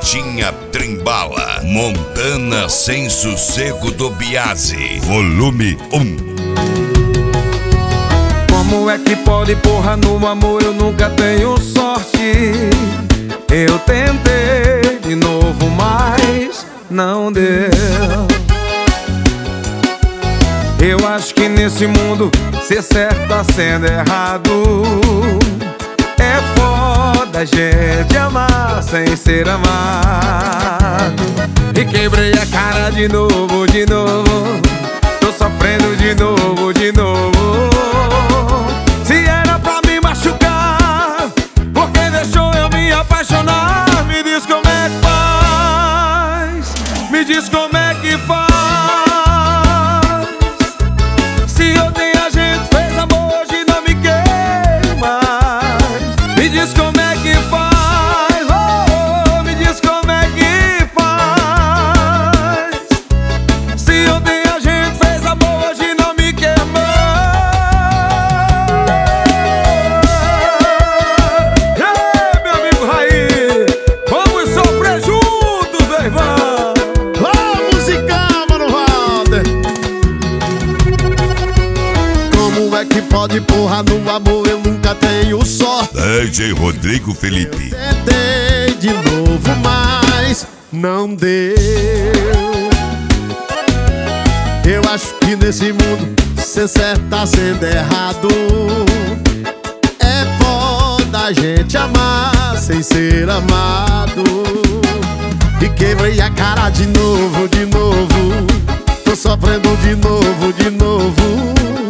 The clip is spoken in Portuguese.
Motinha Trimbala, Montana Sem Sossego do Biase, volume 1. Como é que pode, porra, no amor eu nunca tenho sorte? Eu tentei de novo, mas não deu. Eu acho que nesse mundo ser certo tá sendo errado. É foda a gente amar sem ser amado. E quebrei a cara de novo, de novo. Tô sofrendo de novo, de novo. Se era pra me machucar, porque deixou eu me apaixonar? Me diz como é que faz, me diz como é que faz. Se ontem a gente fez amor, hoje não me quer mais. Me diz como é que faz, oh, me diz como é que faz. Se ontem a gente fez amor, hoje não me quer mais. Ei, meu amigo Raí, vamos sofrer juntos, meu irmão. Vamos em cama, Walter. Como é que pode, porra, no amor eu nunca tenho sorte? DJ Rodrigo Felipe. Tentei de novo, mas não deu. Eu acho que nesse mundo ser certo tá sendo errado. É foda a gente amar sem ser amado. E quebrei a cara de novo, de novo. Tô sofrendo de novo, de novo.